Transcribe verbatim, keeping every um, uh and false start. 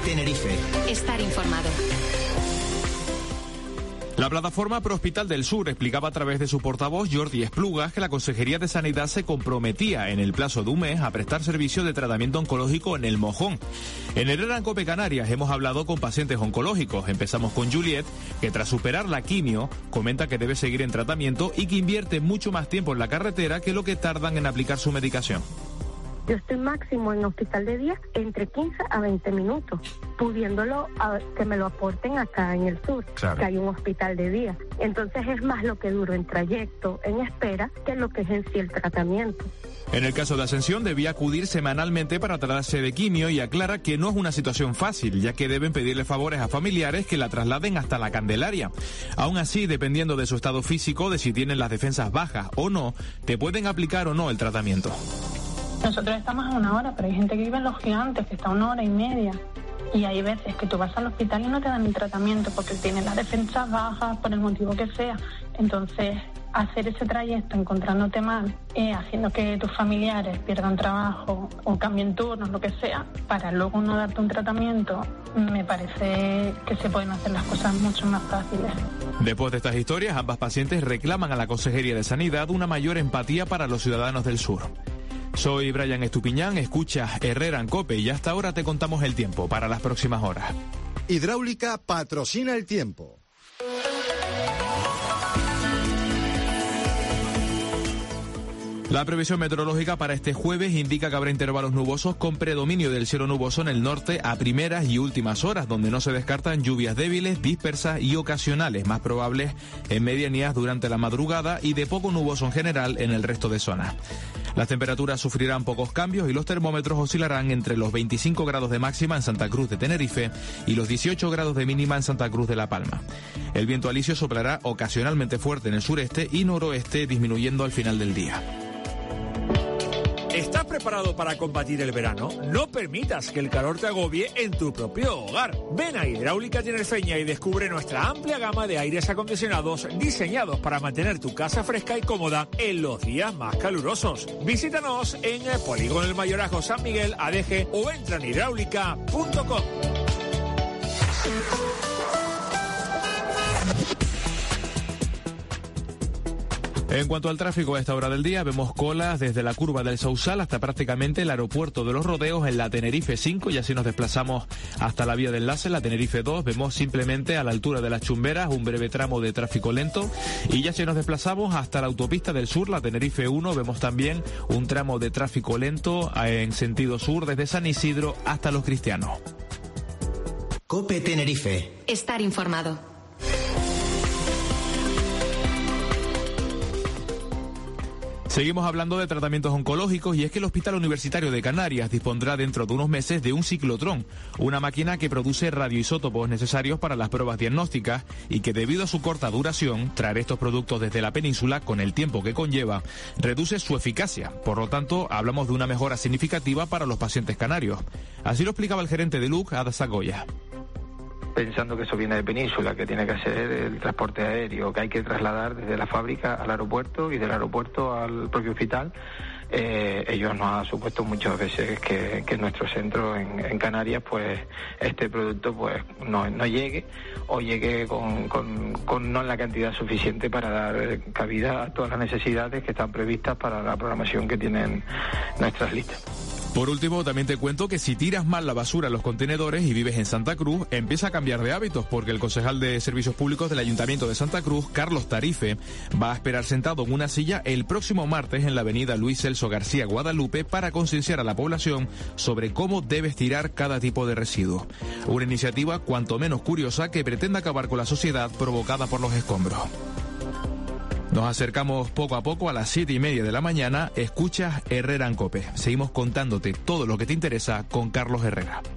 Tenerife. Estar informado. La plataforma Prohospital del Sur explicaba a través de su portavoz Jordi Esplugas que la Consejería de Sanidad se comprometía en el plazo de un mes a prestar servicio de tratamiento oncológico en El Mojón. En Herrera en Cope Canarias hemos hablado con pacientes oncológicos. Empezamos con Juliet, que tras superar la quimio comenta que debe seguir en tratamiento y que invierte mucho más tiempo en la carretera que lo que tardan en aplicar su medicación. Yo estoy máximo en hospital de día entre quince a veinte minutos, pudiéndolo a, que me lo aporten acá en el sur, claro, que hay un hospital de día. Entonces es más lo que duro en trayecto, en espera, que lo que es en sí el tratamiento. En el caso de Ascensión debía acudir semanalmente para tratarse de quimio y aclara que no es una situación fácil, ya que deben pedirle favores a familiares que la trasladen hasta la Candelaria. Aún así, dependiendo de su estado físico, de si tienen las defensas bajas o no, te pueden aplicar o no el tratamiento. Nosotros estamos a una hora, pero hay gente que vive en Los Gigantes, que está a una hora y media. Y hay veces que tú vas al hospital y no te dan el tratamiento porque tienes las defensas bajas, por el motivo que sea. Entonces, hacer ese trayecto encontrándote mal, eh, haciendo que tus familiares pierdan trabajo o cambien turnos, lo que sea, para luego no darte un tratamiento, me parece que se pueden hacer las cosas mucho más fáciles. Después de estas historias, ambas pacientes reclaman a la Consejería de Sanidad una mayor empatía para los ciudadanos del sur. Soy Brian Estupiñán, escuchas Herrera en Cope y hasta ahora te contamos el tiempo para las próximas horas. Hidráulica patrocina el tiempo. La previsión meteorológica para este jueves indica que habrá intervalos nubosos con predominio del cielo nuboso en el norte a primeras y últimas horas, donde no se descartan lluvias débiles, dispersas y ocasionales, más probables en medianías durante la madrugada y de poco nuboso en general en el resto de zonas. Las temperaturas sufrirán pocos cambios y los termómetros oscilarán entre los veinticinco grados de máxima en Santa Cruz de Tenerife y los dieciocho grados de mínima en Santa Cruz de La Palma. El viento alisio soplará ocasionalmente fuerte en el sureste y noroeste, disminuyendo al final del día. ¿Estás preparado para combatir el verano? No permitas que el calor te agobie en tu propio hogar. Ven a Hidráulica Tinerfeña y descubre nuestra amplia gama de aires acondicionados diseñados para mantener tu casa fresca y cómoda en los días más calurosos. Visítanos en el Polígono del Mayorazgo San Miguel, Adeje, o entra en hidráulica punto com. En cuanto al tráfico a esta hora del día, vemos colas desde la curva del Sausal hasta prácticamente el aeropuerto de Los Rodeos en la Tenerife cinco, y así nos desplazamos hasta la vía de enlace, la Tenerife dos. Vemos simplemente a la altura de las Chumberas un breve tramo de tráfico lento, y ya si nos desplazamos hasta la autopista del sur, la Tenerife uno, vemos también un tramo de tráfico lento en sentido sur desde San Isidro hasta Los Cristianos. Cope Tenerife. Estar informado. Seguimos hablando de tratamientos oncológicos y es que el Hospital Universitario de Canarias dispondrá dentro de unos meses de un ciclotrón, una máquina que produce radioisótopos necesarios para las pruebas diagnósticas y que debido a su corta duración, traer estos productos desde la península con el tiempo que conlleva, reduce su eficacia. Por lo tanto, hablamos de una mejora significativa para los pacientes canarios. Así lo explicaba el gerente de L U C, Ada Zagoya. Pensando que eso viene de península, que tiene que ser el transporte aéreo, que hay que trasladar desde la fábrica al aeropuerto y del aeropuerto al propio hospital, eh, ellos nos ha supuesto muchas veces que, que en nuestro centro en, en Canarias pues este producto pues no, no llegue o llegue con, con, con no en la cantidad suficiente para dar cabida a todas las necesidades que están previstas para la programación que tienen nuestras listas. Por último, también te cuento que si tiras mal la basura en los contenedores y vives en Santa Cruz, empieza a cambiar de hábitos, porque el concejal de Servicios Públicos del Ayuntamiento de Santa Cruz, Carlos Tarife, va a esperar sentado en una silla el próximo martes en la avenida Luis Celso García Guadalupe para concienciar a la población sobre cómo debes tirar cada tipo de residuo. Una iniciativa cuanto menos curiosa que pretende acabar con la sociedad provocada por los escombros. Nos acercamos poco a poco a las siete y media de la mañana. Escuchas Herrera en Cope. Seguimos contándote todo lo que te interesa con Carlos Herrera.